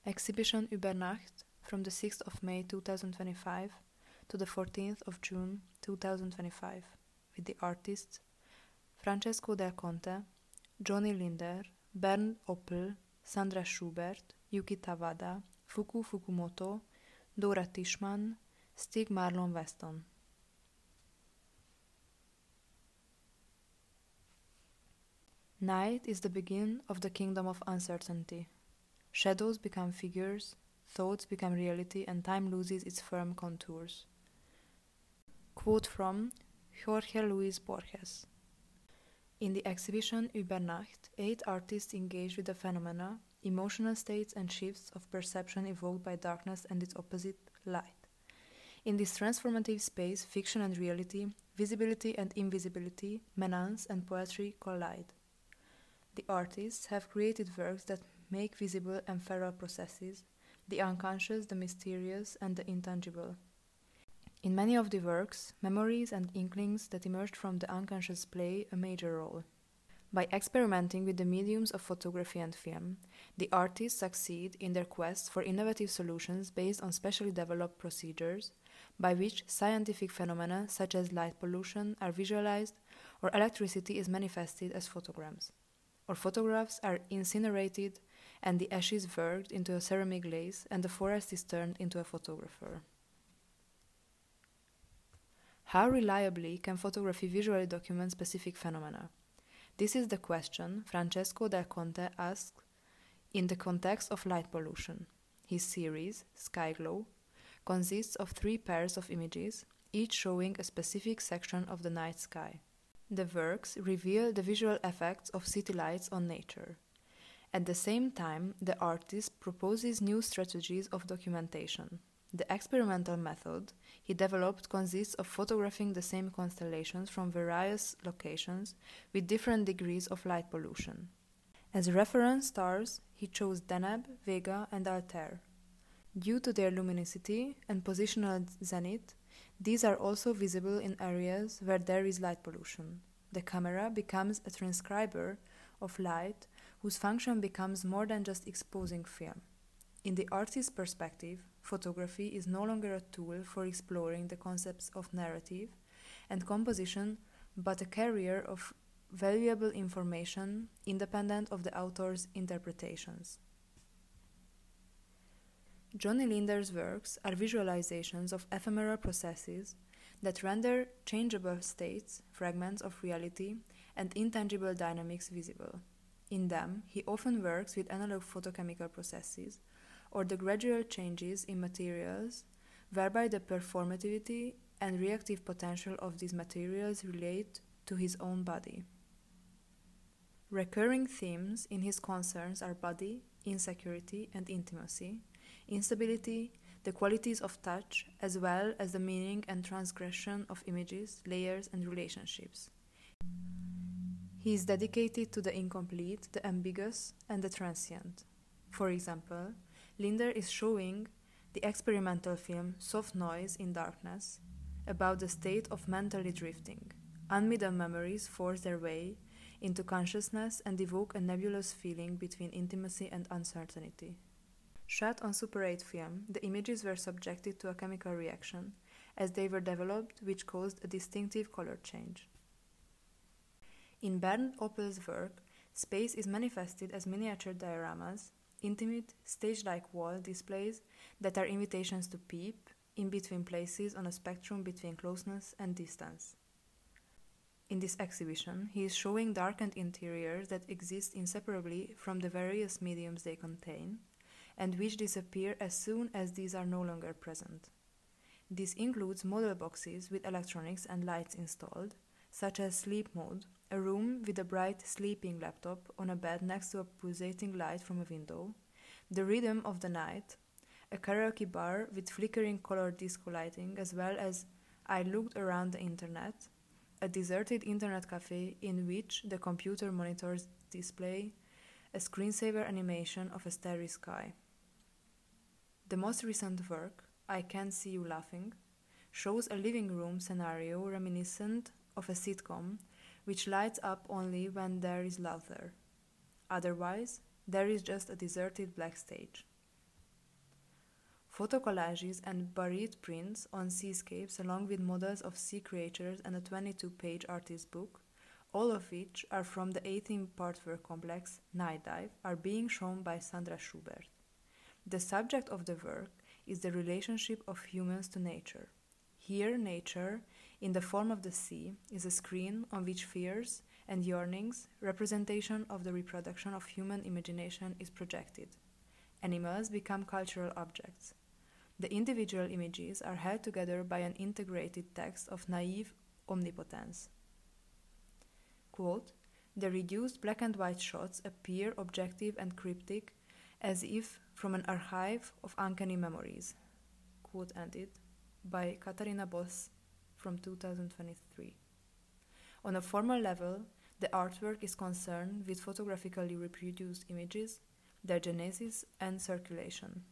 Exhibition Übernacht from the 6th of May 2025 to the 14th of June 2025 with the artists Francesco Del Conte, Johnny Linder, Bernd Oppel, Sandra Schubert, Yuki Tawada, Fuku Fukumoto, Dora Tischmann, Stig Marlon Weston. Night is the beginning of the kingdom of uncertainty. Shadows become figures, thoughts become reality, and time loses its firm contours. Quote from Jorge Luis Borges. In the exhibition Übernacht, 8 artists engage with the phenomena, emotional states and shifts of perception evoked by darkness and its opposite, light. In this transformative space, fiction and reality, visibility and invisibility, menace and poetry collide. The artists have created works that make visible ephemeral processes, the unconscious, the mysterious, and the intangible. In many of the works, memories and inklings that emerged from the unconscious play a major role. By experimenting with the mediums of photography and film, the artists succeed in their quest for innovative solutions based on specially developed procedures by which scientific phenomena such as light pollution are visualized or electricity is manifested as photograms, or photographs are incinerated and the ashes worked into a ceramic glaze and the forest is turned into a photographer. How reliably can photography visually document specific phenomena? This is the question Francesco Del Conte asked in the context of light pollution. His series, Skyglow, consists of 3 pairs of images, each showing a specific section of the night sky. The works reveal the visual effects of city lights on nature. At the same time, the artist proposes new strategies of documentation. The experimental method he developed consists of photographing the same constellations from various locations with different degrees of light pollution. As reference stars, he chose Deneb, Vega, and Altair. Due to their luminosity and positional zenith, these are also visible in areas where there is light pollution. The camera becomes a transcriber of light whose function becomes more than just exposing film. In the artist's perspective, photography is no longer a tool for exploring the concepts of narrative and composition, but a carrier of valuable information independent of the author's interpretations. Johnny Linder's works are visualizations of ephemeral processes that render changeable states, fragments of reality, and intangible dynamics visible. In them, he often works with analog photochemical processes or the gradual changes in materials, whereby the performativity and reactive potential of these materials relate to his own body. Recurring themes in his concerns are body, insecurity and intimacy, instability, the qualities of touch, as well as the meaning and transgression of images, layers, and relationships. He is dedicated to the incomplete, the ambiguous, and the transient. For example, Linder is showing the experimental film Soft Noise in Darkness about the state of mentally drifting. Unmiddle memories force their way into consciousness and evoke a nebulous feeling between intimacy and uncertainty. Shot on Super 8 film, the images were subjected to a chemical reaction as they were developed, which caused a distinctive color change. In Bernd Oppel's work, space is manifested as miniature dioramas, intimate, stage-like wall displays that are invitations to peep in between places on a spectrum between closeness and distance. In this exhibition, he is showing darkened interiors that exist inseparably from the various mediums they contain, and which disappear as soon as these are no longer present. This includes model boxes with electronics and lights installed, such as sleep mode, a room with a bright sleeping laptop on a bed next to a pulsating light from a window, the rhythm of the night, a karaoke bar with flickering colored disco lighting, as well as I looked around the internet, a deserted internet cafe in which the computer monitors display a screensaver animation of a starry sky. The most recent work, I Can't See You Laughing, shows a living room scenario reminiscent of a sitcom which lights up only when there is laughter. Otherwise, there is just a deserted black stage. photo collages and buried prints on seascapes along with models of sea creatures and a 22-page artist book, all of which are from the 18-part work complex Night Dive, are being shown by Sandra Schubert. The subject of the work is the relationship of humans to nature. Here, nature, in the form of the sea, is a screen on which fears and yearnings, representation of the reproduction of human imagination, is projected. Animals become cultural objects. The individual images are held together by an integrated text of naive omnipotence. Quote, the reduced black and white shots appear objective and cryptic as if from an archive of uncanny memories. Quote ended, by Katarina Boss from 2023. On a formal level, the artwork is concerned with photographically reproduced images, their genesis and circulation.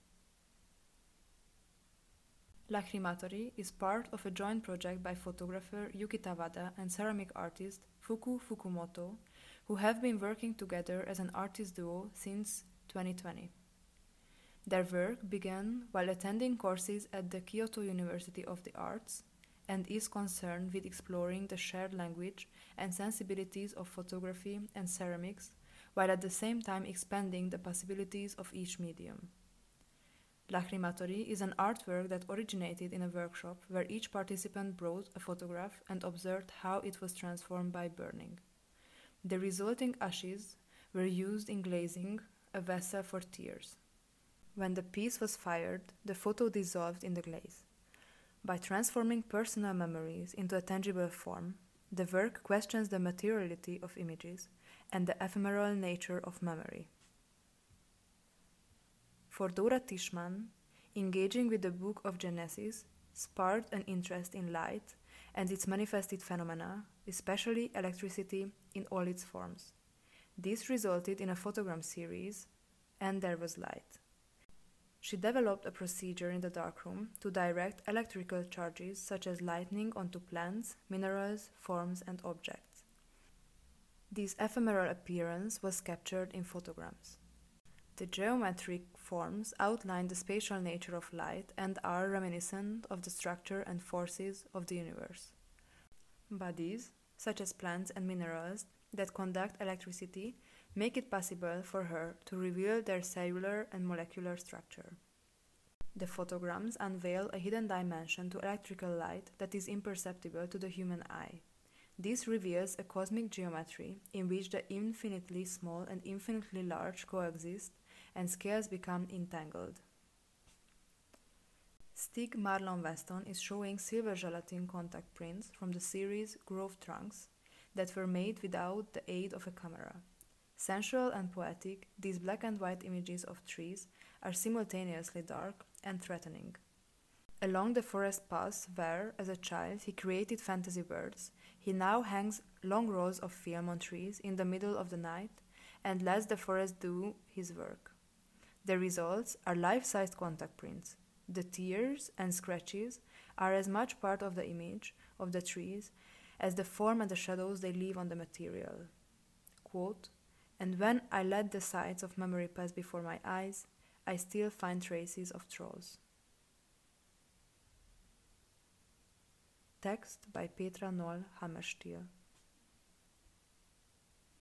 Lacrimatory is part of a joint project by photographer Yuki Tawada and ceramic artist Fuku Fukumoto, who have been working together as an artist duo since 2020. Their work began while attending courses at the Kyoto University of the Arts and is concerned with exploring the shared language and sensibilities of photography and ceramics, while at the same time expanding the possibilities of each medium. Lacrimatory is an artwork that originated in a workshop where each participant brought a photograph and observed how it was transformed by burning. The resulting ashes were used in glazing a vessel for tears. When the piece was fired, the photo dissolved in the glaze. By transforming personal memories into a tangible form, the work questions the materiality of images and the ephemeral nature of memory. For Dora Tishman, engaging with the Book of Genesis sparked an interest in light and its manifested phenomena, especially electricity in all its forms. This resulted in a photogram series, And There Was Light. She developed a procedure in the darkroom to direct electrical charges such as lightning onto plants, minerals, forms, and objects. This ephemeral appearance was captured in photograms. The geometric forms outline the spatial nature of light and are reminiscent of the structure and forces of the universe. Bodies, such as plants and minerals, that conduct electricity make it possible for her to reveal their cellular and molecular structure. The photograms unveil a hidden dimension to electrical light that is imperceptible to the human eye. This reveals a cosmic geometry in which the infinitely small and infinitely large coexist and scales become entangled. Stig Marlon Weston is showing silver gelatin contact prints from the series Grove Trunks that were made without the aid of a camera. Sensual and poetic, these black and white images of trees are simultaneously dark and threatening. Along the forest paths where, as a child, he created fantasy worlds, he now hangs long rows of film on trees in the middle of the night and lets the forest do his work. The results are life-sized contact prints. The tears and scratches are as much part of the image of the trees as the form and the shadows they leave on the material. Quote, and when I let the sights of memory pass before my eyes, I still find traces of trolls. Text by Petra Noll Hammerstiel.